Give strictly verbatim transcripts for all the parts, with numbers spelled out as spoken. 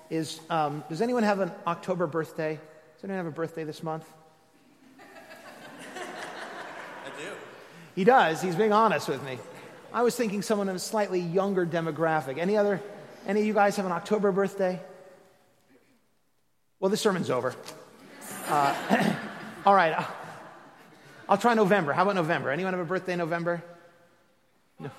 is, um, does anyone have an October birthday? Does anyone have a birthday this month? I do. He does. He's being honest with me. I was thinking someone in a slightly younger demographic. Any other, any of you guys have an October birthday? Well, this sermon's over. Uh, all right. I'll, I'll try November. How about November? Anyone have a birthday in November? No.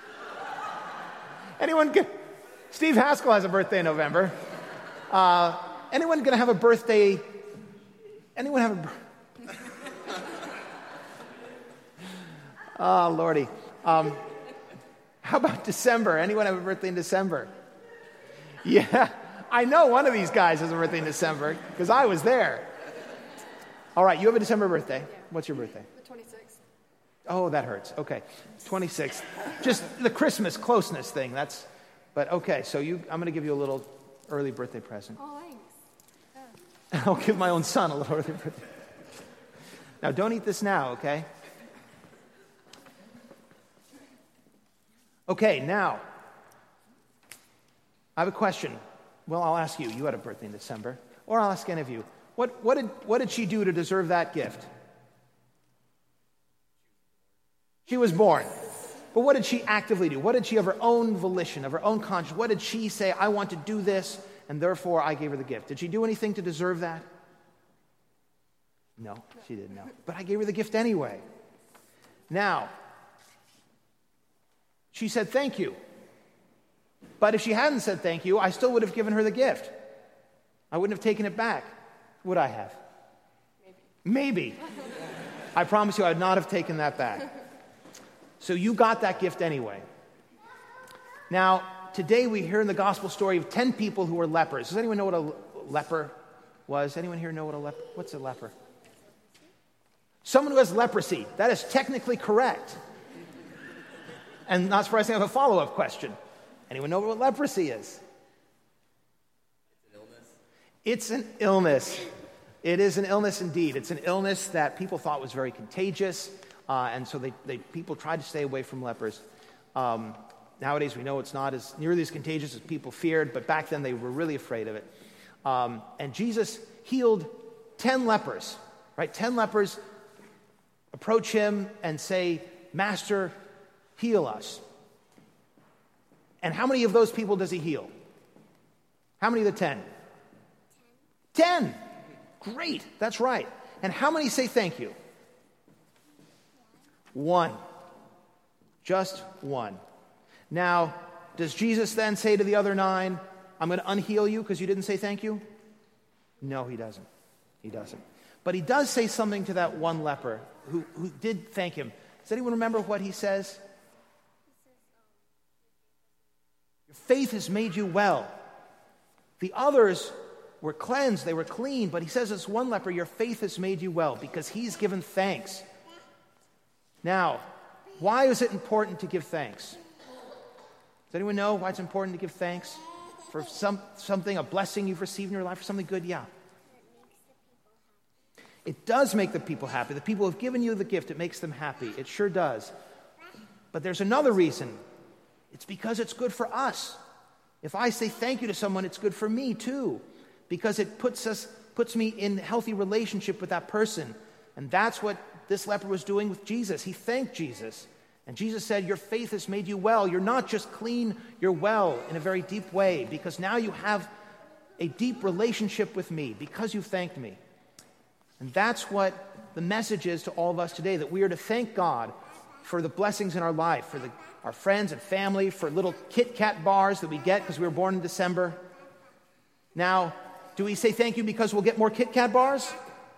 Anyone? Get, Steve Haskell has a birthday in November. Uh, anyone going to have a birthday? Anyone have a? Oh, Lordy. Um, how about December? Anyone have a birthday in December? Yeah, I know one of these guys has a birthday in December because I was there. All right, you have a December birthday. What's your birthday? The twenty-sixth. Oh, that hurts. Okay, twenty-sixth. Just the Christmas closeness thing. That's, but okay. So you, I'm going to give you a little early birthday present. Oh, thanks. Yeah. I'll give my own son a little early birthday. Now, don't eat this now, okay? Okay, now, I have a question. Well, I'll ask you. You had a birthday in December. Or I'll ask any of you. What, what, did, what did she do to deserve that gift? She was born. But what did she actively do? What did she, of her own volition, of her own conscience, what did she say, I want to do this, and therefore I gave her the gift? Did she do anything to deserve that? No, she didn't know. But I gave her the gift anyway. Now, she said thank you. But if she hadn't said thank you, I still would have given her the gift. I wouldn't have taken it back. Would I have? Maybe. Maybe. I promise you I would not have taken that back. So you got that gift anyway. Now, today we hear in the gospel story of ten people who were lepers. Does anyone know what a leper was? Anyone here know what a leper? What's a leper? Someone who has leprosy. That is technically correct. And not surprising, I have a follow-up question. Anyone know what leprosy is? It's an illness. It is an illness indeed. It's an illness that people thought was very contagious, uh, and so they, they people tried to stay away from lepers. Um, nowadays, we know it's not as nearly as contagious as people feared, but back then they were really afraid of it. Um, and Jesus healed ten lepers, right? Ten lepers approach him and say, Master, heal us. And how many of those people does he heal? How many of the ten? Ten. Great. That's right. And how many say thank you? One. Just one. Now, does Jesus then say to the other nine, I'm going to unheal you because you didn't say thank you? No, he doesn't. He doesn't. But he does say something to that one leper who, who did thank him. Does anyone remember what he says? Your faith has made you well. The others were cleansed, they were clean, but he says this one leper, your faith has made you well, because he's given thanks. Now, why is it important to give thanks? Does anyone know why it's important to give thanks? For some something, a blessing you've received in your life, for something good? Yeah. It does make the people happy. The people who have given you the gift, it makes them happy. It sure does. But there's another reason. It's because it's good for us. If I say thank you to someone, it's good for me too. Because it puts us, puts me in healthy relationship with that person. And that's what this leper was doing with Jesus. He thanked Jesus. And Jesus said, your faith has made you well. You're not just clean, you're well in a very deep way. Because now you have a deep relationship with me because you thanked me. And that's what the message is to all of us today, that we are to thank God for the blessings in our life, for the, our friends and family, for little Kit Kat bars that we get because we were born in December. Now, do we say thank you because we'll get more Kit Kat bars?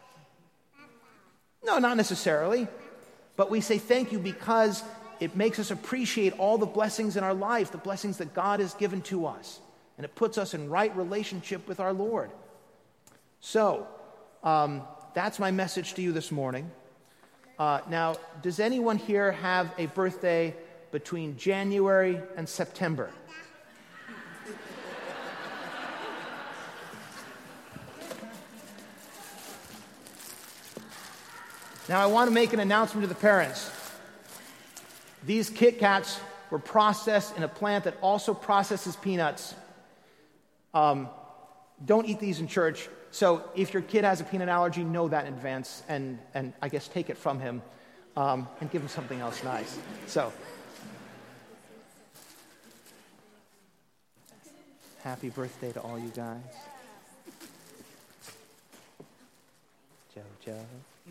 No, not necessarily. But we say thank you because it makes us appreciate all the blessings in our life, the blessings that God has given to us. And it puts us in right relationship with our Lord. So, um, that's my message to you this morning. Uh, now, does anyone here have a birthday between January and September? Now, I want to make an announcement to the parents. These Kit Kats were processed in a plant that also processes peanuts. Um, don't eat these in church. So if your kid has a peanut allergy, know that in advance, and, and I guess take it from him um, and give him something else nice. So, happy birthday to all you guys. Jojo.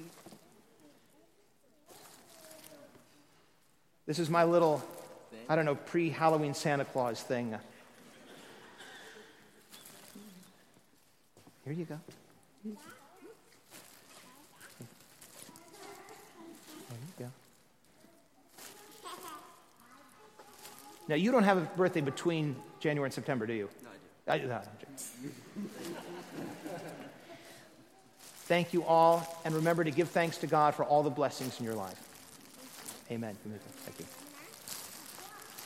This is my little, I don't know, pre-Halloween Santa Claus thing. Here you go. There you go. Now, you don't have a birthday between January and September, do you? No, I do. I, no, Thank you all, and remember to give thanks to God for all the blessings in your life. Amen. Thank you.